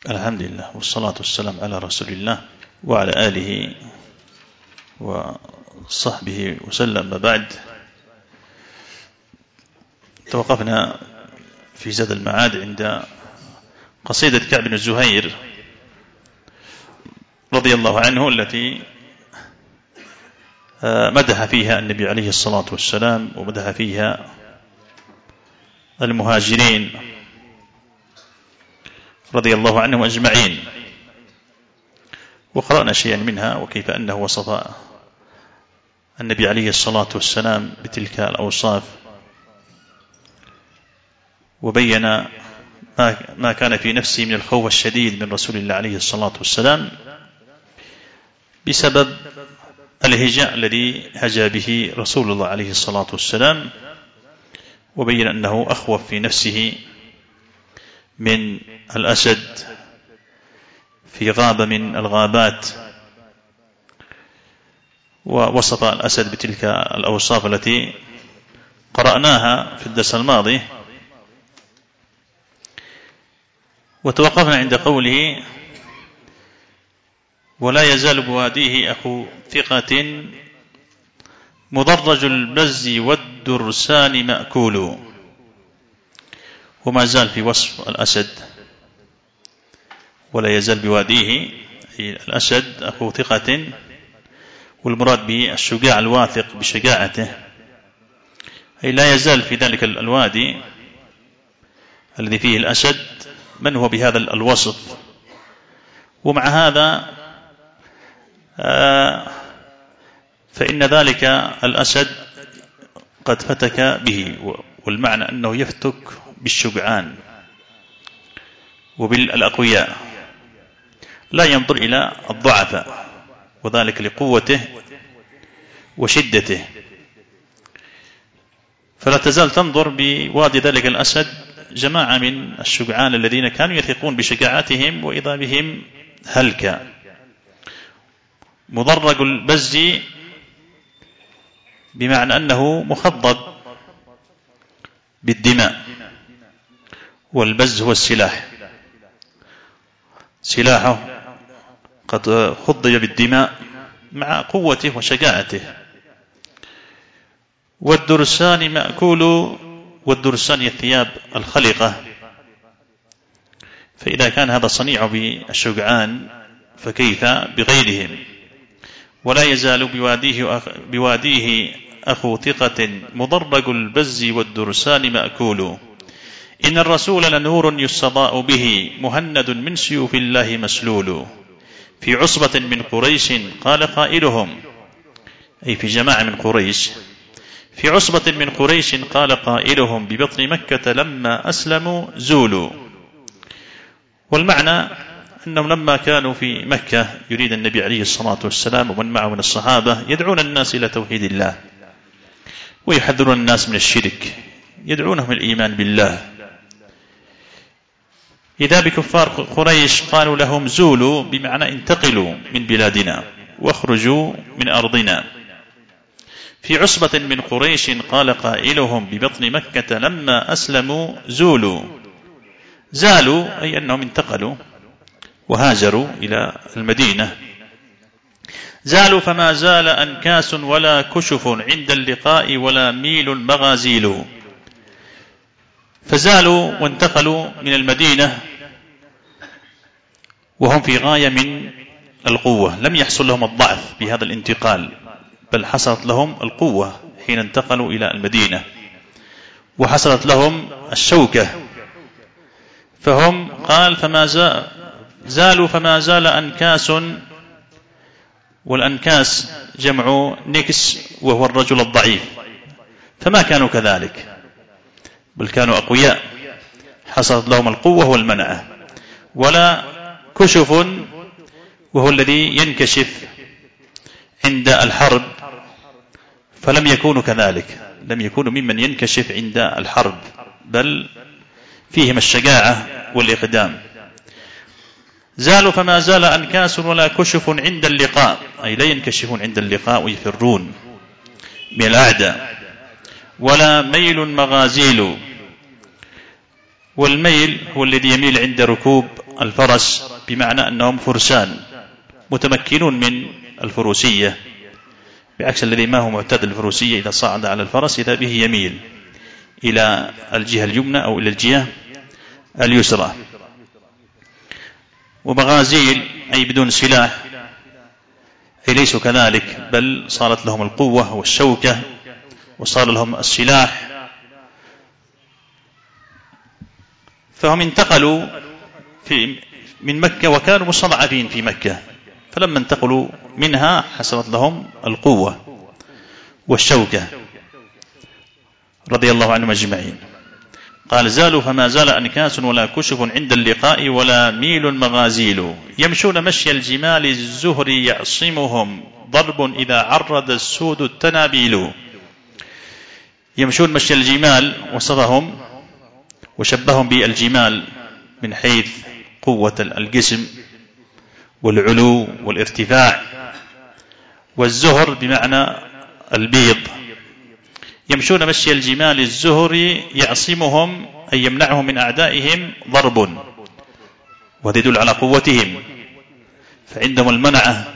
الحمد لله والصلاة والسلام على رسول الله وعلى آله وصحبه وسلم. ما بعد، توقفنا في زاد المعاد عند قصيدة كعب بن الزهير رضي الله عنه التي مدح فيها النبي عليه الصلاة والسلام ومدح فيها المهاجرين رضي الله عنهم أجمعين، وقرأنا شيئا منها وكيف أنه وصف النبي عليه الصلاة والسلام بتلك الأوصاف، وبين ما كان في نفسه من الخوف الشديد من رسول الله عليه الصلاة والسلام بسبب الهجاء الذي هجا به رسول الله عليه الصلاة والسلام، وبين أنه أخوف في نفسه من الأسد في غابة من الغابات، ووصف الأسد بتلك الأوصاف التي قرأناها في الدرس الماضي. وتوقفنا عند قوله: ولا يزال بواديه أخو ثقة مضرج البز والدرسان مأكول. وما زال في وصف الأسد، ولا يزال بواديه أي الأسد أخو ثقة، والمراد به الشجاع الواثق بشجاعته، أي لا يزال في ذلك الوادي الذي فيه الأسد من هو بهذا الوصف. ومع هذا فإن ذلك الأسد قد فتك به، والمعنى أنه يفتك بالشجعان وبالأقوياء، لا ينظر إلى الضعفاء، وذلك لقوته وشدته. فلا تزال تنظر بوادي ذلك الأسد جماعة من الشجعان الذين كانوا يثقون بشجاعتهم، وإذا بهم هلكا. مضرج البز بمعنى أنه مخضب بالدماء، والبز هو السلاح، سلاحه قد خضب بالدماء مع قوته وشجاعته. والدرسان مأكول، والدرسان هي الثياب الخلقة، فإذا كان هذا صنيع بالشجعان فكيف بغيرهم. ولا يزال بواديه أخو ثقة مضرج البز والدرسان مأكول. إن الرسول لنور يستضاء به مهند من سيوف الله مسلول. في عصبة من قريش قال قائلهم، أي في جماعة من قريش، في عصبة من قريش قال قائلهم ببطن مكة لما أسلموا زولوا. والمعنى أنهم لما كانوا في مكة يريد النبي عليه الصلاة والسلام ومن معه من الصحابة يدعون الناس إلى توحيد الله، ويحذرون الناس من الشرك، يدعونهم الإيمان بالله. إذا بكفار قريش قالوا لهم زولوا، بمعنى انتقلوا من بلادنا واخرجوا من أرضنا. في عصبة من قريش قال قائلهم ببطن مكة لما أسلموا زولوا. زالوا أي أنهم انتقلوا وهاجروا إلى المدينة. زالوا فما زال أنكاس ولا كشف عند اللقاء ولا ميل مغازيل. فزالوا وانتقلوا من المدينة وهم في غاية من القوة، لم يحصل لهم الضعف بهذا الانتقال، بل حصلت لهم القوة حين انتقلوا إلى المدينة، وحصلت لهم الشوكة. فهم قال زالوا فما زال أنكاس، والأنكاس جمع نكس وهو الرجل الضعيف، فما كانوا كذلك، بل كانوا أقوياء حصلت لهم القوة والمنعة. ولا كشف وهو الذي ينكشف عند الحرب، فلم يكونوا كذلك، لم يكونوا ممن ينكشف عند الحرب، بل فيهم الشجاعة والإقدام. زالوا فما زال أنكاس ولا كشف عند اللقاء، أي لا ينكشفون عند اللقاء ويفرون من الأعداء. ولا ميل مغازيل، والميل هو الذي يميل عند ركوب الفرس، بمعنى أنهم فرسان متمكنون من الفروسية، بعكس الذي ما هو معتاد الفروسية إذا صعد على الفرس إذا به يميل إلى الجهة اليمنى أو إلى الجهة اليسرى. ومغازيل أي بدون سلاح، أي ليسوا كذلك، بل صارت لهم القوة والشوكة وصار لهم السلاح، فهم انتقلوا من مكة وكانوا مستضعفين في مكة، فلما انتقلوا منها حصلت لهم القوة والشوكة رضي الله عنهم أجمعين. قال زالوا فما زال أنكاس ولا كشف عند اللقاء ولا ميل مغازيل، يمشون مشي الجمال الزهر يعصمهم ضرب إذا عرض السود التنابيل. يمشون مشي الجمال، وصفهم وشبههم بالجمال من حيث قوة الجسم والعلو والارتفاع، والزهر بمعنى البيض. يمشون مشي الجمال الزهر يعصمهم أي يمنعهم من أعدائهم ضرب، وهذا يدل على قوتهم، فعندهم المنعة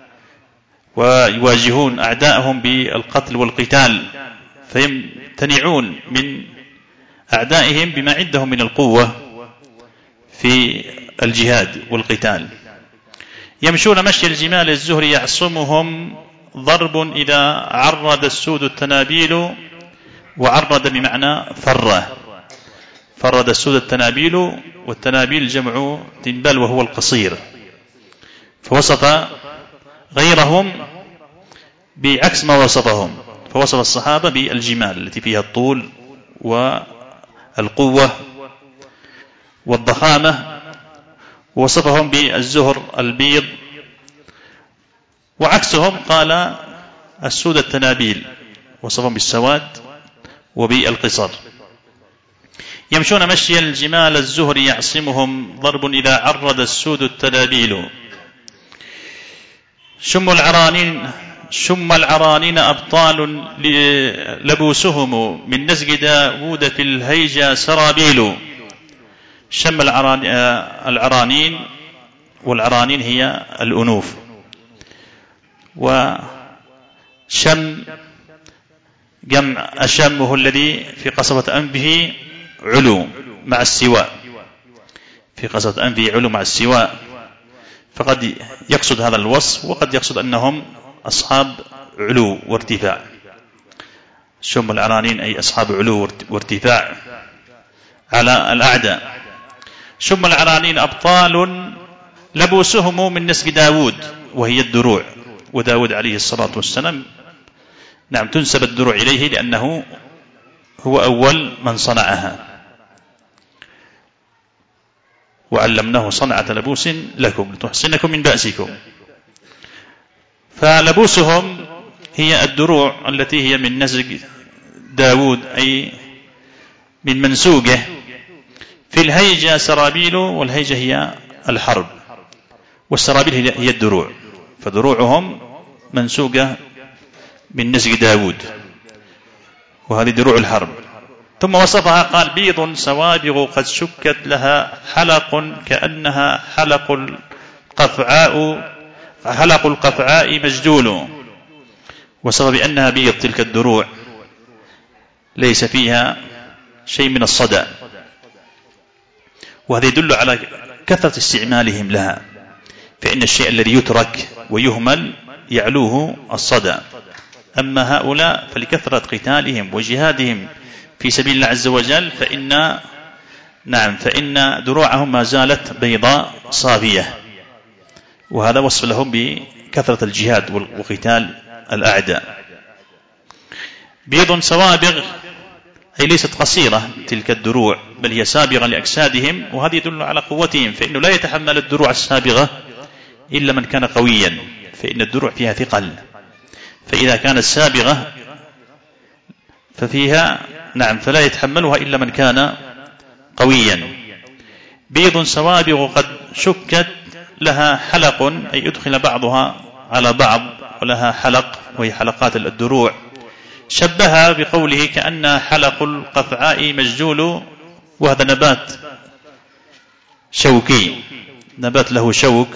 ويواجهون أعدائهم بالقتل والقتال، فيمتنعون من أعدائهم بما عندهم من القوة في الجهاد والقتال. يمشون مشي الجمال الزهر يعصمهم ضرب إذا عرض السود التنابيل، وعرض بمعنى فره، فرد السود التنابيل، والتنابيل جمع تنبال وهو القصير، فوصف غيرهم بعكس ما وصفهم، فوصف الصحابة بالجمال التي فيها الطول والقوة والضخامة، ووصفهم بالزهر البيض، وعكسهم قال السود التنابيل، وصفهم بالسواد وبالقصر. يمشون مشي الجمال الزهر يعصمهم ضرب إذا عرض السود التنابيل. شم العرانين أبطال لبوسهم من نسج داود في الهيجا سرابيل. شم العرانين، والعرانين هي الأنوف، وشم جمع أشم هو الذي في قصبة أنفه علو مع السواء، في قصبة أنفه علو مع السواء، فقد يقصد هذا الوصف وقد يقصد أنهم أصحاب علو وارتفاع. شم العرانين أي أصحاب علو وارتفاع على الأعداء. شم العرانين أبطال لبوسهم من نسج داود، وهي الدروع، وداود عليه الصلاة والسلام نعم تنسب الدروع إليه لأنه هو أول من صنعها، وعلمناه صنعة لبوس لكم لتحصنكم من بأسكم. فلبوسهم هي الدروع التي هي من نسج داود أي من منسوجه. في الهيجة سرابيل، والهيجة هي الحرب، والسرابيل هي الدروع، فدروعهم منسوجة من نسج داود، وهذه دروع الحرب. ثم وصفها قال بيض سوابغ قد شكت لها حلق كأنها حلق القفعاء مجدول. وصف بأنها بيض تلك الدروع ليس فيها شيء من الصدى، وهذا يدل على كثرة استعمالهم لها، فإن الشيء الذي يترك ويهمل يعلوه الصدى. أما هؤلاء فلكثرة قتالهم وجهادهم في سبيل الله عز وجل فإن دروعهم ما زالت بيضاء صافية، وهذا وصف لهم بكثرة الجهاد وقتال الأعداء. بيض سوابغ أي ليست قصيرة تلك الدروع، بل هي سابغة لأجسادهم، وهذا يدل على قوتهم، فإنه لا يتحمل الدروع السابغة إلا من كان قويا، فإن الدروع فيها ثقل، فإذا كانت سابغة ففيها فلا يتحملها إلا من كان قويا. بيض سوابغ قد شكت لها حلق أي أدخل بعضها على بعض، ولها حلق وهي حلقات الدروع. شبهها بقوله كأن حلق القفعاء مجدول، وهذا نبات شوكي، نبات له شوك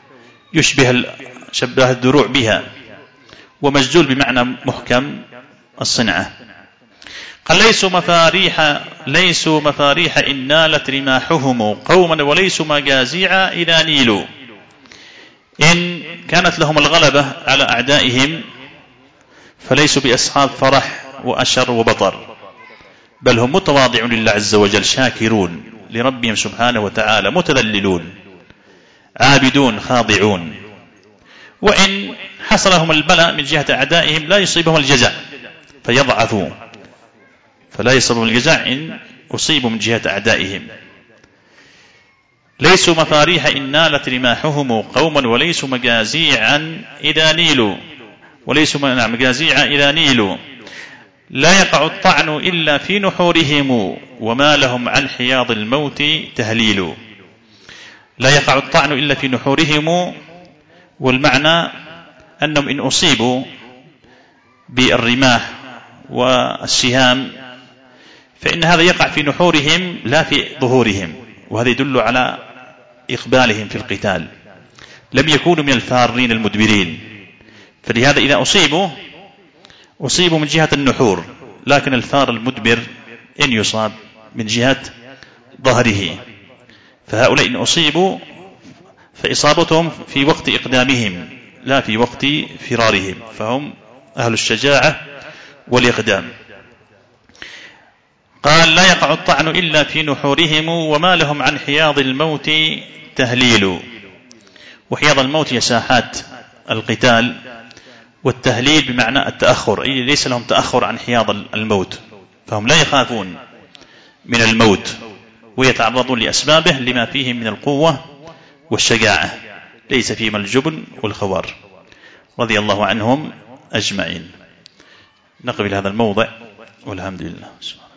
شبه الدروع بها، ومجدول بمعنى محكم الصنعة. قال ليسوا مفاريح إن نالت رماحهم قوما وليسوا مجازيع إذا نيلوا. إن كانت لهم الغلبة على أعدائهم فليسوا بأصحاب فرح وأشر وبطر، بل هم متواضعون لله عز وجل، شاكرون لربهم سبحانه وتعالى، متذللون عابدون خاضعون. وإن حصلهم البلاء من جهة أعدائهم لا يصيبهم الجزاء فيضعفوا، فلا يصيبهم الجزاء إن أصيبوا من جهة أعدائهم. ليسوا مفاريح إن نالت رماحهم قوما وليسوا مجازيعا إذا نيلوا، وليسوا مجازيعا إذا نيلوا. لا يقع الطعن إلا في نحورهم وما لهم عن حياض الموت تهليل. لا يقع الطعن إلا في نحورهم، والمعنى أنهم إن أصيبوا بالرماح والسهام فإن هذا يقع في نحورهم لا في ظهورهم، وهذا يدل على إقبالهم في القتال، لم يكونوا من الفارين المدبرين. فلهذا إذا أصيبوا من جهة النحور، لكن الفار المدبر إن يصاب من جهة ظهره. فهؤلاء إن أصيبوا فإصابتهم في وقت إقدامهم لا في وقت فرارهم، فهم أهل الشجاعة والإقدام. قال لا يقع الطعن إلا في نحورهم وما لهم عن حياض الموت تهليل. وحياض الموت هي ساحات القتال، والتهليل بمعنى التأخر، أي ليس لهم تأخر عن حياض الموت، فهم لا يخافون من الموت ويتعرضون لأسبابه لما فيه من القوة والشجاعة، ليس فيهم الجبن والخوار، رضي الله عنهم أجمعين. نقف إلى هذا الموضع والحمد لله.